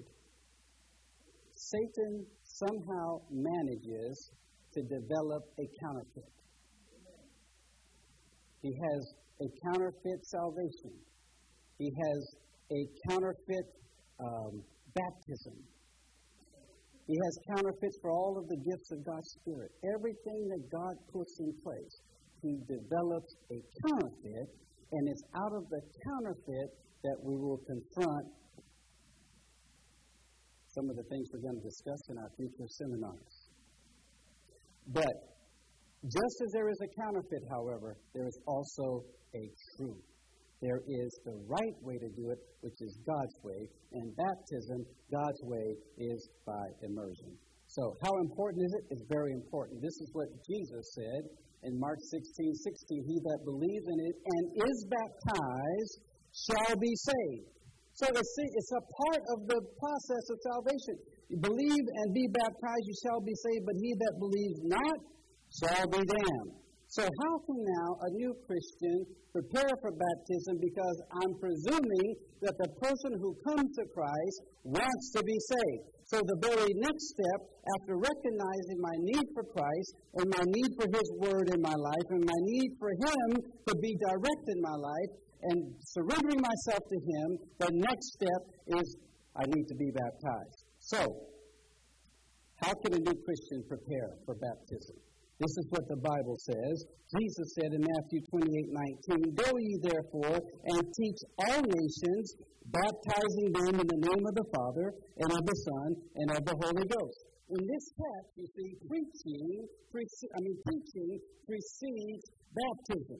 Satan somehow manages to develop a counterfeit. He has a counterfeit salvation. He has a counterfeit um, baptism. He has counterfeits for all of the gifts of God's Spirit. Everything that God puts in place, He develops a counterfeit, and it's out of the counterfeit that we will confront some of the things we're going to discuss in our future seminars. But just as there is a counterfeit, however, there is also a truth. There is the right way to do it, which is God's way, and baptism, God's way, is by immersion. So how important is it? It's very important. This is what Jesus said in Mark sixteen sixteen. He that believes in it and is baptized shall be saved. So it's, it's a part of the process of salvation. You believe and be baptized, you shall be saved, but he that believes not shall be damned. So how can now a new Christian prepare for baptism? Because I'm presuming that the person who comes to Christ wants to be saved. So the very next step, after recognizing my need for Christ and my need for His Word in my life and my need for Him to be direct in my life and surrendering myself to Him, the next step is I need to be baptized. So, how can a new Christian prepare for baptism? This is what the Bible says. Jesus said in Matthew twenty-eight nineteen, "Go ye therefore and teach all nations, baptizing them in the name of the Father and of the Son and of the Holy Ghost." In this text, you see, preaching, prece- I mean, preaching precedes baptism.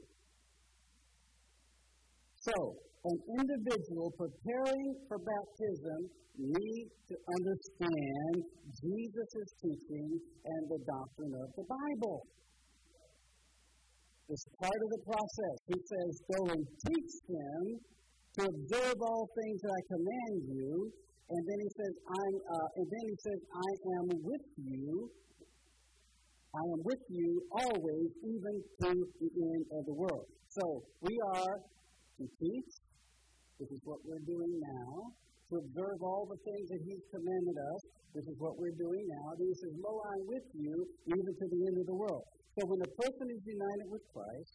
So, an individual preparing for baptism needs to understand Jesus' teaching and the doctrine of the Bible. It's part of the process. He says, "Go and teach them to observe all things that I command you." And then he says, "I'm." Uh, and then he says, "I am with you. I am with you always, even to the end of the world." So we are to teach. This is what we're doing now. To observe all the things that He's commanded us. This is what we're doing now. And He says, "Lo, I'm with you, even to the end of the world." So when a person is united with Christ,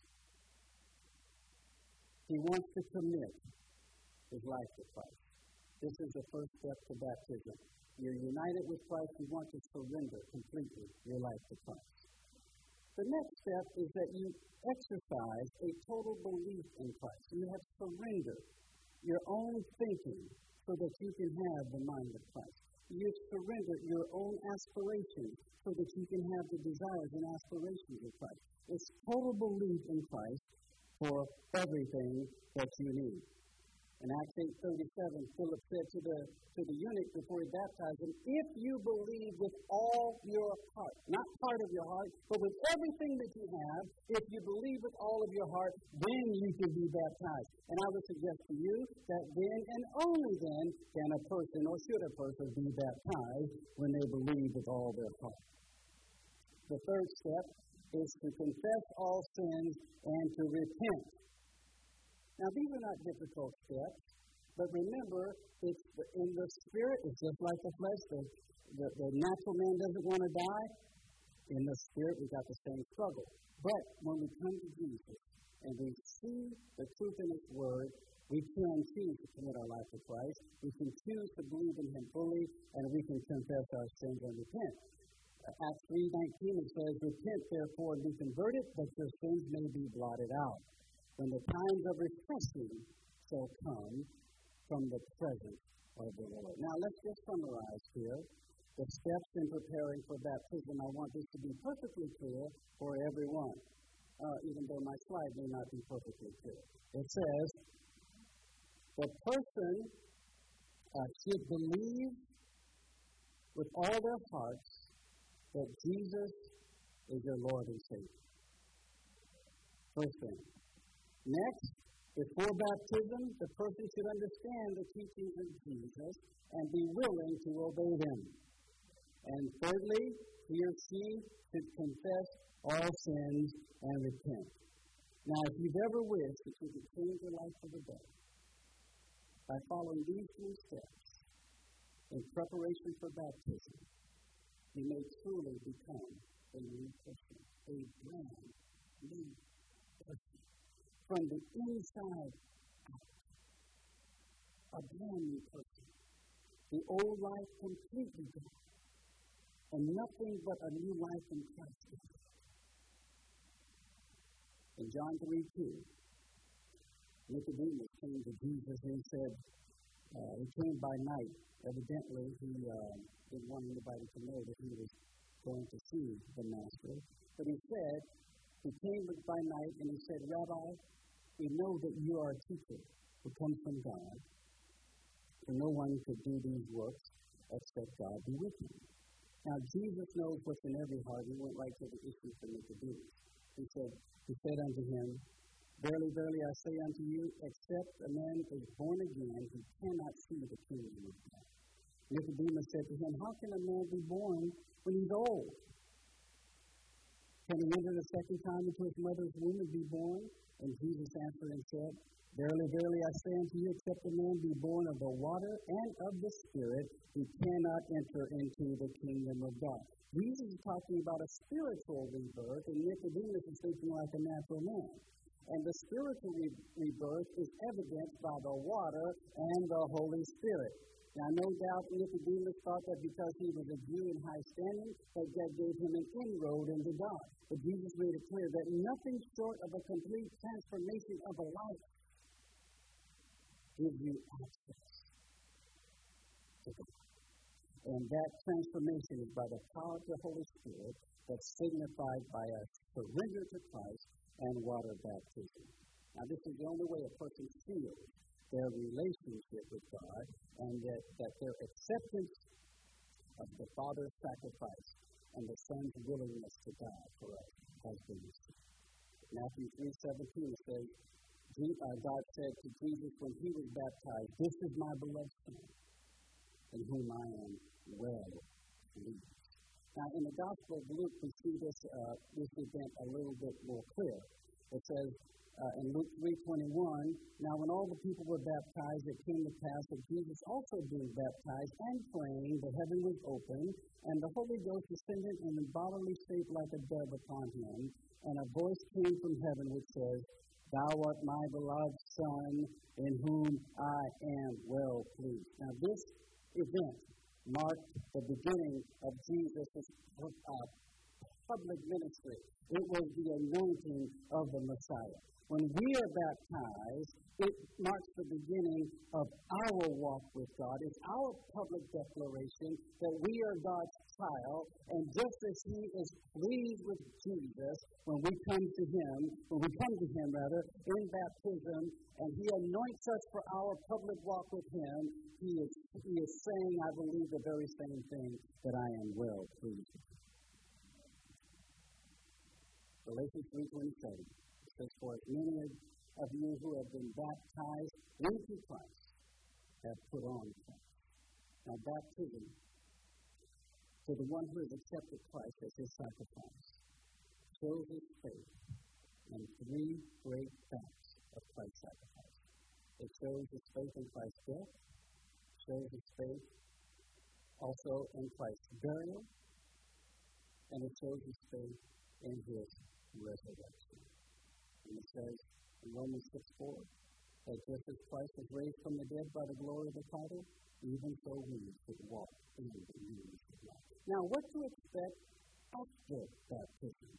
he wants to commit his life to Christ. This is the first step to baptism. You're united with Christ, you want to surrender completely your life to Christ. The next step is that you exercise a total belief in Christ. You have surrendered your own thinking so that you can have the mind of Christ. You surrender your own aspirations so that you can have the desires and aspirations of Christ. It's total belief in Christ for everything that you need. In Acts eight thirty-seven, Philip said to the to the eunuch before he baptized him, "If you believe with all your heart," not part of your heart, but with everything that you have, if you believe with all of your heart, then you can be baptized. And I would suggest to you that then and only then can a person or should a person be baptized when they believe with all their heart. The third step is to confess all sins and to repent. Now, these are not difficult steps, but remember, it's the, in the spirit, it's just like the flesh. The, the, the natural man doesn't want to die. In the spirit, we got the same struggle. But when we come to Jesus and we see the truth in His Word, we can choose to commit our life to Christ. We can choose to believe in Him fully, and we can confess our sins and repent. Acts three nineteen, it says, "Repent therefore and be converted, that your sins may be blotted out, when the times of refreshing shall come from the presence of the Lord." Now, let's just summarize here the steps in preparing for baptism. I want this to be perfectly clear for everyone, uh, even though my slide may not be perfectly clear. It says, the person uh, should believe with all their hearts that Jesus is your Lord and Savior. First thing. Next, before baptism, the person should understand the teachings of Jesus and be willing to obey them. And thirdly, he or she should confess all sins and repent. Now, if you've ever wished that you could change your life for the better by following these three steps in preparation for baptism, you may truly become a new person, a brand new person. From the inside out, a brand new person. The old life completely gone, and nothing but a new life in Christ. In John three two, Nicodemus came to Jesus and he said, uh, he came by night. Evidently, he uh, didn't want anybody to know that he was going to see the Master. But he said, he came by night and he said, "Rabbi, we know that you are a teacher who comes from God, for no one could do these works except God be with you." Now, Jesus knows what's in every heart. He went right to the issue for Nicodemus. He said, he said unto him, "Verily, verily, I say unto you, except a man is born again, he cannot see the kingdom of God." Nicodemus said to him, "How can a man be born when he's old? Can he enter the second time into his mother's womb and be born? And Jesus answered and said, Verily, verily, I say unto you, except a man be born of the water and of the Spirit, he cannot enter into the kingdom of God. Jesus is talking about a spiritual rebirth, and Nicodemus is thinking like a natural man. And the spiritual re- rebirth is evidenced by the water and the Holy Spirit. Now, no doubt Nicodemus thought that because he was a Jew in high standing, that God gave him an inroad into God. But Jesus made it clear that nothing short of a complete transformation of a life gives you access to God. And that transformation is by the power of the Holy Spirit that's signified by a surrender to Christ and water baptism. Now, this is the only way a person feels their relationship with God and that, that their acceptance of the Father's sacrifice and the Son's willingness to die for us has been received. Matthew three seventeen says, God said to Jesus when he was baptized, This is my beloved Son, in whom I am well pleased. Now, in the Gospel of Luke, we see this, uh, this event a little bit more clear. It says uh, in Luke three twenty-one, Now when all the people were baptized, it came to pass that Jesus also being baptized and praying, the heaven was opened, and the Holy Ghost descended in a bodily shape like a dove upon him, and a voice came from heaven which says, Thou art my beloved Son, in whom I am well pleased. Now this event marked the beginning of Jesus' uh, public ministry. It was the anointing of the Messiah. When we are baptized, it marks the beginning of our walk with God. It's our public declaration that we are God's child, and just as He is pleased with Jesus when we come to Him, when we come to Him rather, in baptism, and He anoints us for our public walk with Him, He is, he is saying, I believe, the very same thing, that I am well pleased with Him. Galatians three twenty-seven says, For as many of you who have been baptized into Christ have put on Christ. Now, baptism, to the one who has accepted Christ as his sacrifice, shows his faith in three great facts of Christ's sacrifice. It shows his faith in Christ's death, shows his faith also in Christ's burial, and it shows his faith in his resurrection. And it says in Romans six four that just as Christ was raised from the dead by the glory of the Father, even so we should walk in the newness of life. Now, what to expect after baptism?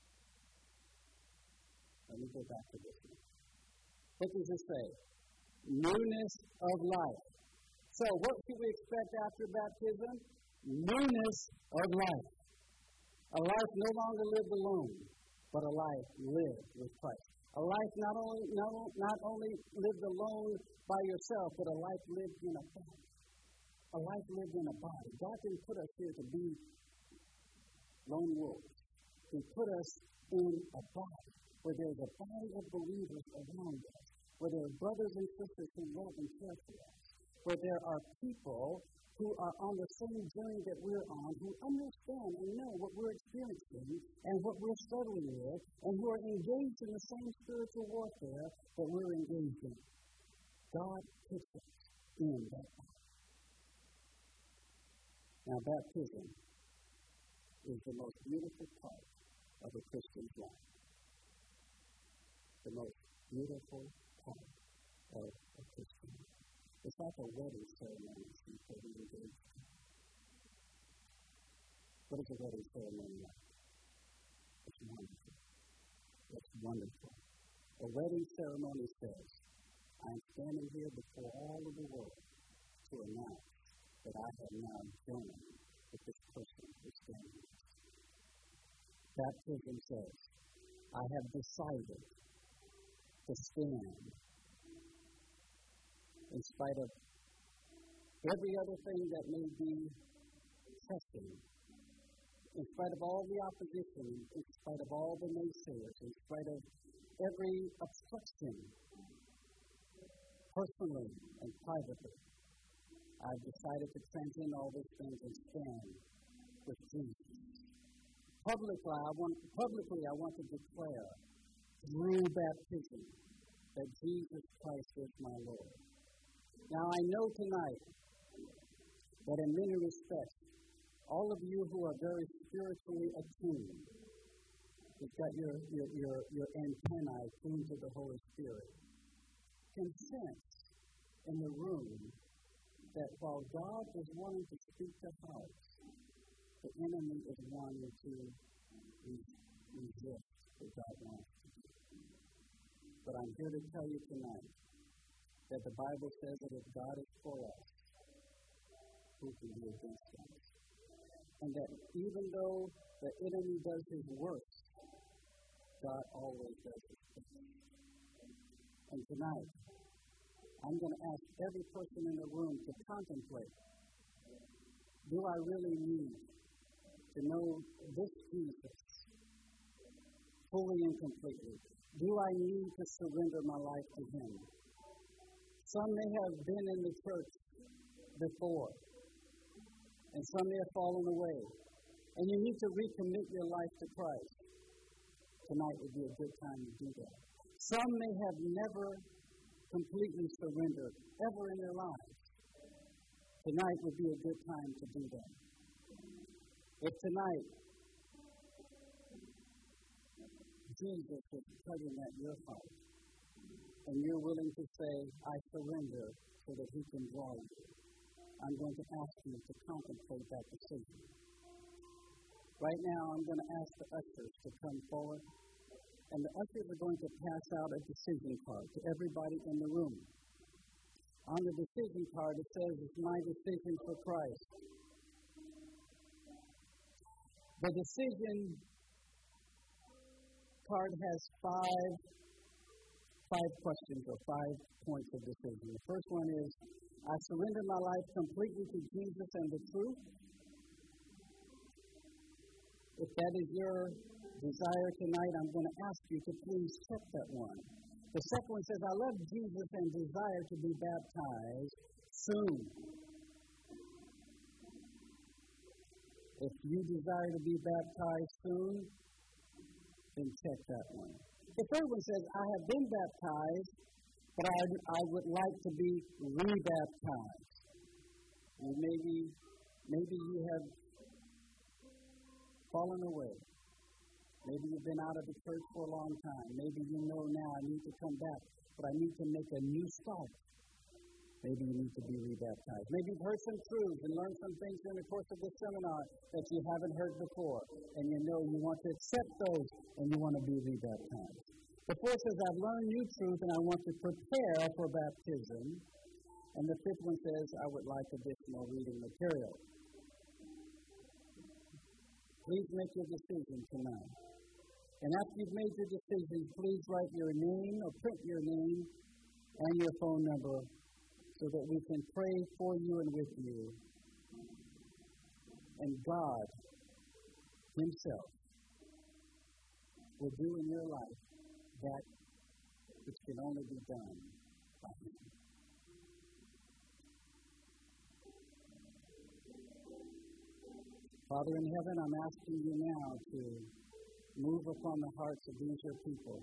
Let me go back to this one. What does it say? Newness of life. So, what should we expect after baptism? Newness of life. A life no longer lived alone, but a life lived with Christ. A life not only not, not only lived alone by yourself, but a life lived in a body. A life lived in a body. God didn't put us here to be lone wolves. He put us in a body where there's a body of believers around us, where there are brothers and sisters who love and care for us, where there are people who are on the same journey that we're on, who understand and know what we're experiencing and what we're struggling with, and who are engaged in the same spiritual warfare that we're engaged in. God puts us in that body. Now, baptism is the most beautiful part of a Christian's life. The most beautiful part of a Christian life. It's like a wedding ceremony before we engage. What is a wedding ceremony like? It's wonderful. It's wonderful. A wedding ceremony says, I'm standing here before all of the world to announce that I have now joined with this person who's standing next to me. Baptism says, I have decided to stand in spite of every other thing that may be testing, in spite of all the opposition, in spite of all the naysayers, in spite of every obstruction, personally and privately, I've decided to transcend all these things and stand with Jesus. Publicly, I want, publicly, I want to declare through baptism that Jesus Christ is my Lord. Now, I know tonight that in many respects, all of you who are very spiritually attuned, you've got your, your, your, your antennae tuned to the Holy Spirit, can sense in the room that while God is wanting to speak to hearts, the enemy is wanting to resist what God wants to do. But I'm here to tell you tonight that the Bible says that if God is for us, who can be against us? And that even though the enemy does his worst, God always does his best. And tonight, I'm going to ask every person in the room to contemplate, do I really need to know this Jesus fully and completely? Do I need to surrender my life to him? Some may have been in the church before, and some may have fallen away, and you need to recommit your life to Christ. Tonight would be a good time to do that. Some may have never completely surrendered ever in their lives. Tonight would be a good time to do that. If tonight Jesus is tugging at your heart and you're willing to say, I surrender so that he can draw you, I'm going to ask you to contemplate that decision. Right now, I'm going to ask the ushers to come forward. And the ushers are going to pass out a decision card to everybody in the room. On the decision card, it says, it's my decision for Christ. The decision card has five, five questions or five points of decision. The first one is, I surrender my life completely to Jesus and the truth. If that is your desire tonight, I'm going to ask you to please check that one. The second one says, I love Jesus and desire to be baptized soon. If you desire to be baptized soon, then check that one. The third one says, I have been baptized, but I, I would like to be rebaptized. And maybe, maybe you have fallen away. Maybe you've been out of the church for a long time. Maybe you know now I need to come back, but I need to make a new start. Maybe you need to be rebaptized. Maybe you've heard some truths and learned some things during the course of this seminar that you haven't heard before, and you know you want to accept those and you want to be rebaptized. The fourth says, I've learned new truth and I want to prepare for baptism. And the fifth one says, I would like additional reading material. Please make your decision tonight. And after you've made your decision, please write your name or print your name and your phone number so that we can pray for you and with you. And God himself will do in your life that which can only be done by him. Father in heaven, I'm asking you now to move upon the hearts of these your people.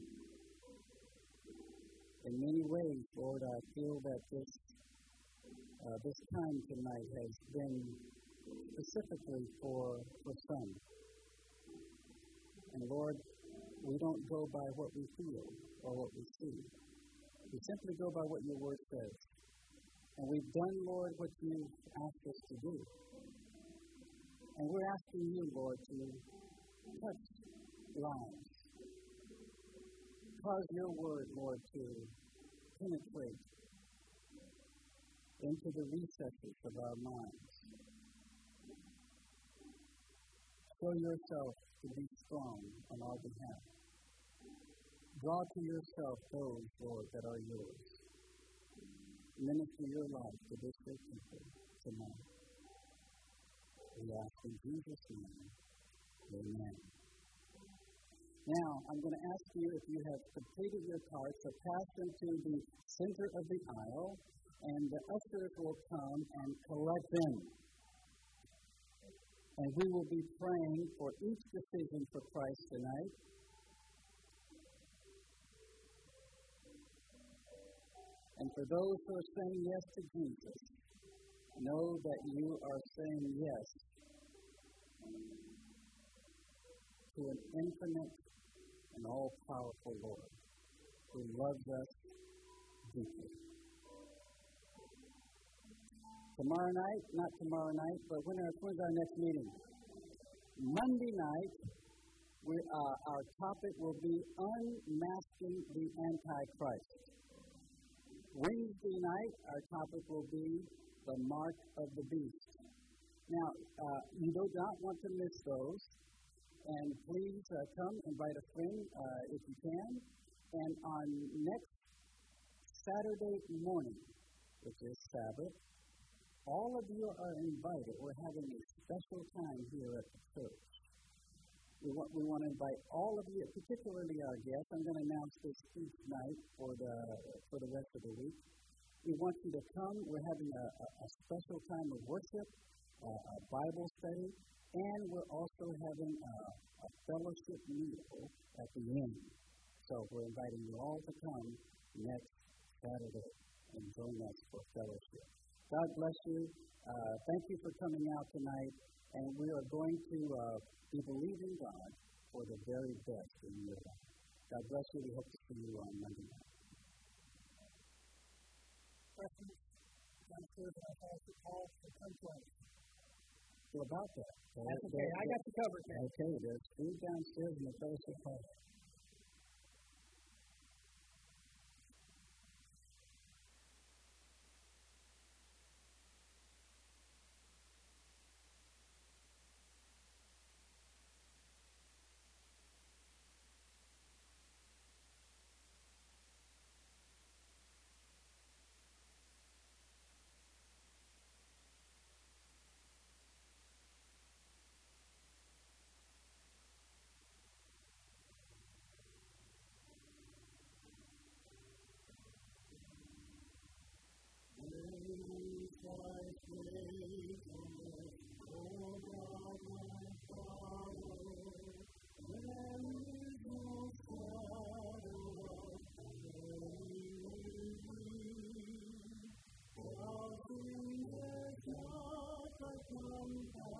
In many ways, Lord, I feel that this uh, this time tonight has been specifically for, for some. And Lord, we don't go by what we feel or what we see. We simply go by what your word says. And we've done, Lord, what you've asked us to do. And we're asking you, Lord, to touch lives. Cause your word, Lord, to penetrate into the recesses of our minds. Show yourself to be strong on our behalf. Draw to yourself those, Lord, that are yours. Minister your life to this your people tonight. We ask in Jesus' name. Amen. Now, I'm going to ask you if you have completed your cards to pass them to the center of the aisle, and the ushers will come and collect them. And we will be praying for each decision for Christ tonight. And for those who are saying yes to Jesus, know that you are saying yes to an infinite and all-powerful Lord who loves us deeply. Tomorrow night, not tomorrow night, but when our, when's our next meeting? Monday night, we, uh, our topic will be Unmasking the Antichrist. Wednesday night, our topic will be the Mark of the Beast. Now, uh, you do not want to miss those, and please uh, come, invite a friend uh, if you can. And on next Saturday morning, which is Sabbath, all of you are invited. We're having a special time here at the church. We want, we want to invite all of you, particularly our guests. I'm going to announce this each night for the for the rest of the week. We want you to come. We're having a, a, a special time of worship, uh, a Bible study, and we're also having a, a fellowship meal at the end. So we're inviting you all to come next Saturday and join us for fellowship. God bless you. Uh, thank you for coming out tonight, and we are going to uh, be believing God for the very best in your life. God bless you. We hope to see you on Monday night. Questions? Downstairs, and I ask the call for complaints. What about that? That's okay. I got you covered, man. Okay, there's food downstairs in the fellowship hall.